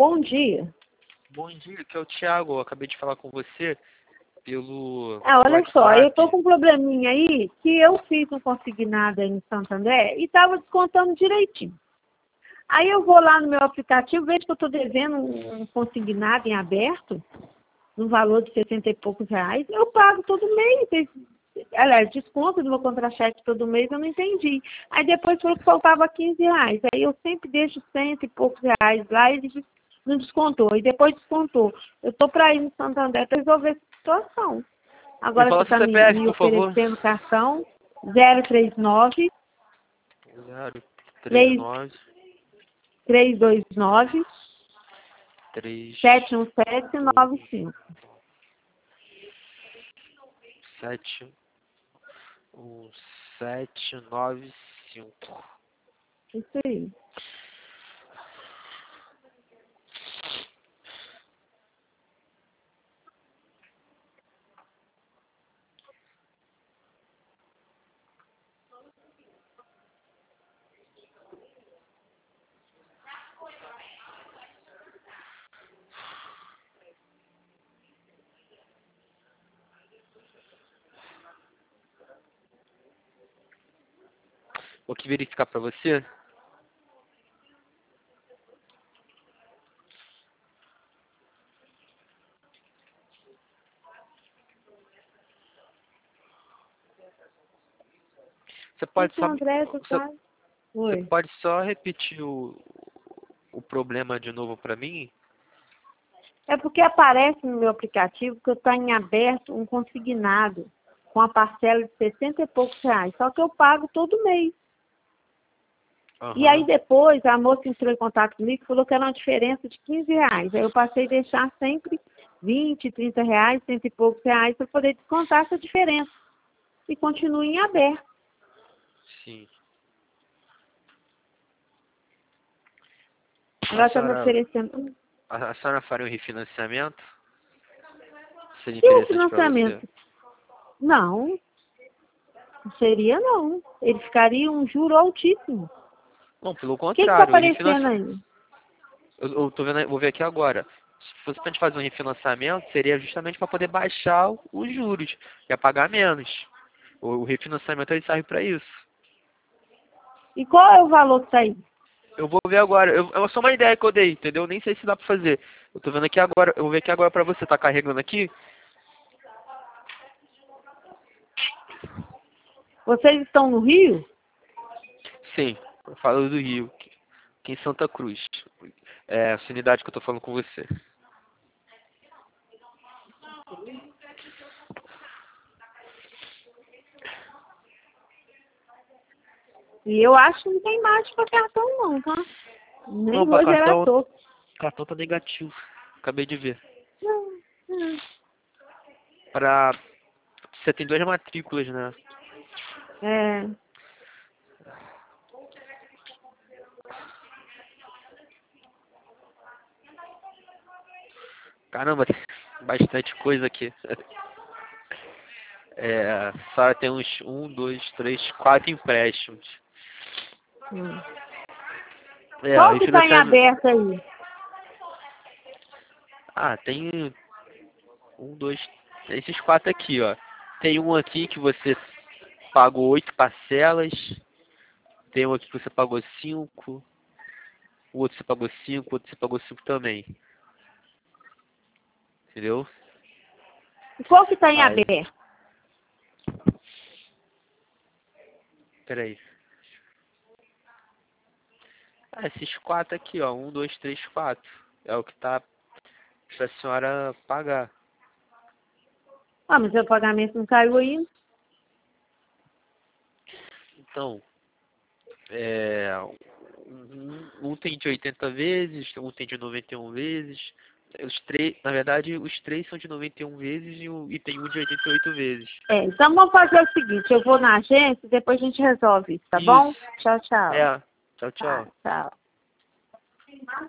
Bom dia. Bom dia, que é o Thiago. Eu acabei de falar com você pelo Olha só, WhatsApp. eu tô com um probleminha aí que eu fiz um consignado aí no Santander e tava descontando direitinho. Aí eu vou lá no meu aplicativo, vejo que eu tô devendo um consignado em aberto, no valor de 60 e poucos reais. Eu pago todo mês. Aliás, desconto do meu contra-cheque todo mês, eu não entendi. Aí depois falou que faltava 15 reais. Aí eu sempre deixo 100 e poucos reais lá e ele não descontou. E depois descontou. Eu tô para ir no Santander para resolver essa situação. Agora fala você está seu me, CPF, me por favor. oferecendo cartão 039 039 329 3 71795. 71795. Isso aí. Vou aqui verificar para você. Você pode Isso, só, André, tu você, tá... você Oi. pode só repetir o problema de novo para mim? É porque aparece no meu aplicativo que eu tenho em aberto um consignado com a parcela de 60 e poucos reais. Só que eu pago todo mês. E aí Aham. depois a moça entrou em contato comigo e falou que era uma diferença de 15 reais. Aí eu passei a deixar sempre 20, 30 reais, 100 e poucos reais para poder descontar essa diferença. E continua em aberto. Sim. Ela está me oferecendo. A senhora faria um refinanciamento? Seria E o interessante para você? financiamento? Não, não seria não. Ele ficaria um juro altíssimo. Não, pelo O que está contrário, o aparecendo refinanciamento. aí? Eu tô vendo, vou ver aqui agora. Se fosse pra gente fazer um refinanciamento, seria justamente para poder baixar os juros, ia pagar menos. O refinanciamento ele serve para isso. E qual é o valor que está aí? Eu vou ver agora. É só uma ideia que eu dei, entendeu? Nem sei se dá para fazer. Eu tô vendo aqui agora. Eu vou ver aqui agora para você. Tá carregando aqui? Vocês estão no Rio? Sim. Eu falo do Rio, aqui em Santa Cruz. É essa unidade que eu tô falando com você. E eu acho que não tem margem para cartão não, tá? Nem Não, para vou gerar cartão, toque. cartão tá negativo. Acabei de ver. Não, não. Para você tem 2 matrículas, né? É, Caramba, tem bastante coisa aqui. A senhora tem uns 4 empréstimos. hum. O Qual que está em refinanciamento. aberto aí? Tem esses 4 aqui, ó. Tem um aqui que você pagou 8 parcelas. Tem um aqui que você pagou 5. O outro você pagou 5, o outro você pagou 5 também. Entendeu? E qual que está em Aí, aberto? peraí. Esses 4 aqui, ó. 1, 2, 3, 4. É o que tá pra senhora pagar. Ah, mas o pagamento não caiu ainda. Então, um tem de 80 vezes, um tem de 91 vezes. Os três, na verdade, os 3 são de 91 vezes e tem um de 88 vezes. Então vamos fazer o seguinte, eu vou na agência e depois a gente resolve isso, tá bom? Isso. Tchau, tchau. Tchau, Tá, tchau. tchau.